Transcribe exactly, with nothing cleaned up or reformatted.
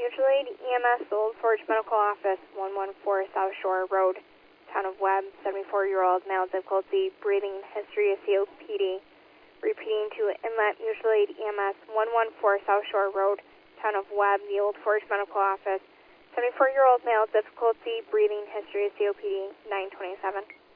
Mutual Aid E M S, Old Forge Medical Office, one one four South Shore Road, Town of Webb, seventy-four-year-old male, difficulty breathing, history of C O P D. Repeating to Inlet Mutual Aid E M S, one one four South Shore Road, Town of Webb, the Old Forge Medical Office, seventy-four-year-old male, difficulty breathing, history of C O P D, nine twenty-seven.